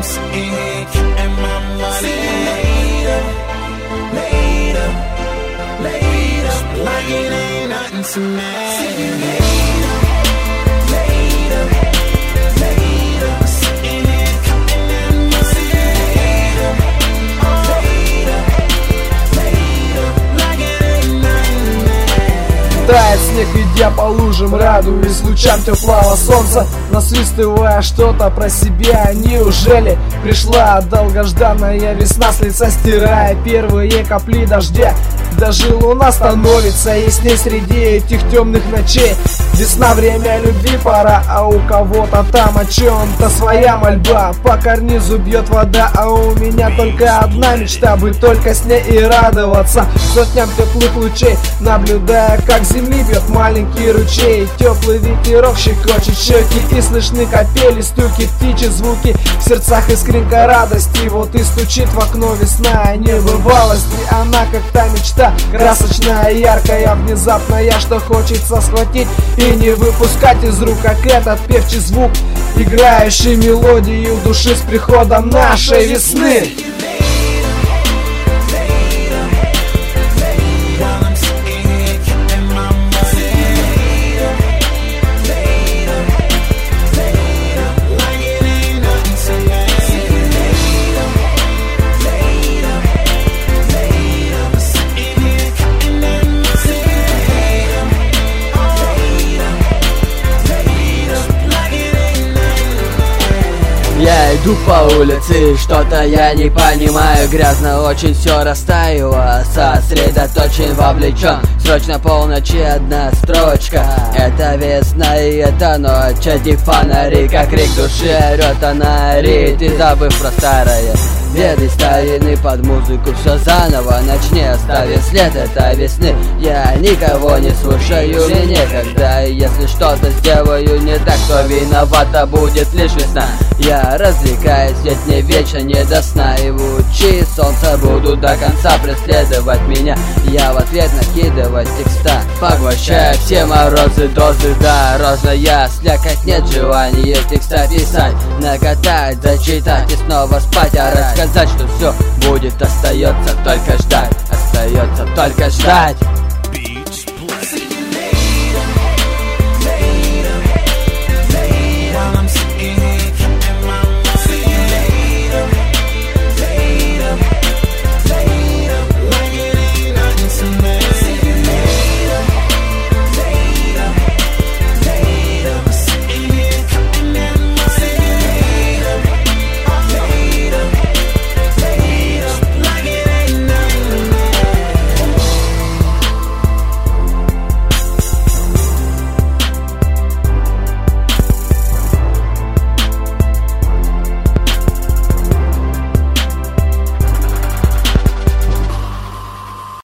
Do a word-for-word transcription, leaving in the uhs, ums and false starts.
sitting here counting my money. Later, later, later, like it ain't nothing to me. Тает снег, идя по лужам, радуясь лучам теплого солнца, насвистывая что-то про себя. Неужели пришла долгожданная весна, с лица стирая первые капли дождя? Даже луна становится ясней среди этих темных ночей. Весна, время любви, пора, а у кого-то там о чем-то своя мольба. По карнизу бьет вода, а у меня только одна мечта: быть только с ней и радоваться сотням теплых лучей, наблюдая, как земли бьет маленький ручей. Теплый ветерок щекочет щеки, и слышны капели, стуки птичьи звуки. В сердцах искринка радости, вот и стучит в окно весна небывалости. Она как та мечта, красочная, яркая, внезапная, что хочется схватить и не выпускать из рук, как этот певчий звук, играющий мелодию души с приходом нашей весны. Я иду по улице, что-то я не понимаю. Грязно очень все растаяло, сосредоточен, вовлечен. Срочно полночи одна строчка. Это весна и это ночь, эти фонари, как крик души орет, она орит. И забыв про старое, беды старины, под музыку все заново начни, оставив след этой весны. Я никого не слушаю, мне некогда, и если что-то сделаю не так, то виновата будет лишь весна. Я развлекаюсь, ведь мне вечно не до сна, и лучи солнца будут до конца преследовать меня. Я в ответ накидывать текста, поглощая все морозы, дозы дорожная слякоть. Нет желания текста писать, накатать, зачитать и снова спать, а рассказать, что все будет, остается только ждать, остается только ждать.